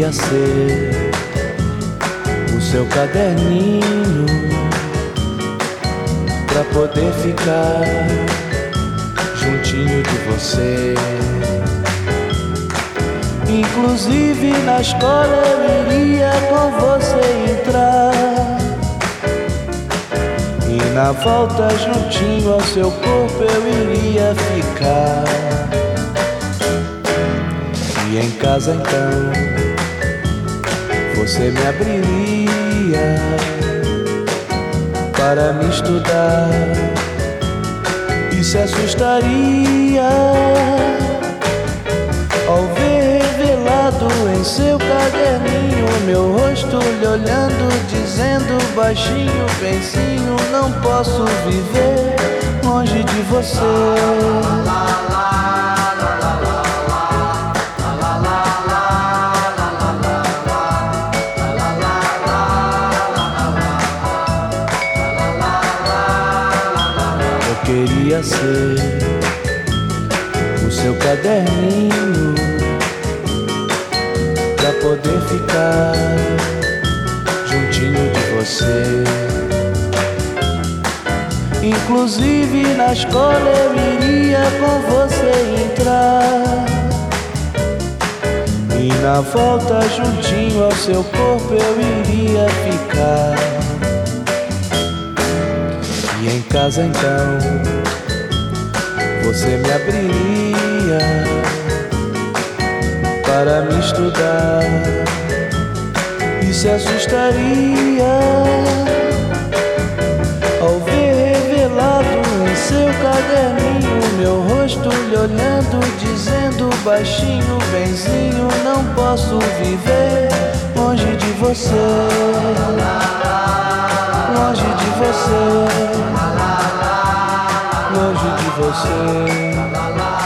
queria ser o seu caderninho pra poder ficar juntinho de você. Inclusive na escola eu iria com você entrar, e na volta juntinho ao seu corpo eu iria ficar. E em casa então você me abriria para me estudar e se assustaria ao ver revelado em seu caderninho meu rosto lhe olhando, dizendo baixinho, benzinho, não posso viver longe de você. Queria ser o seu caderninho pra poder ficar juntinho de você. Inclusive na escola eu iria com você entrar, e na volta juntinho ao seu corpo eu iria ficar. E em casa então você me abriria para me estudar e se assustaria ao ver revelado em seu caderninho meu rosto lhe olhando, dizendo baixinho, benzinho, não posso viver longe de você, longe de você, longe de você.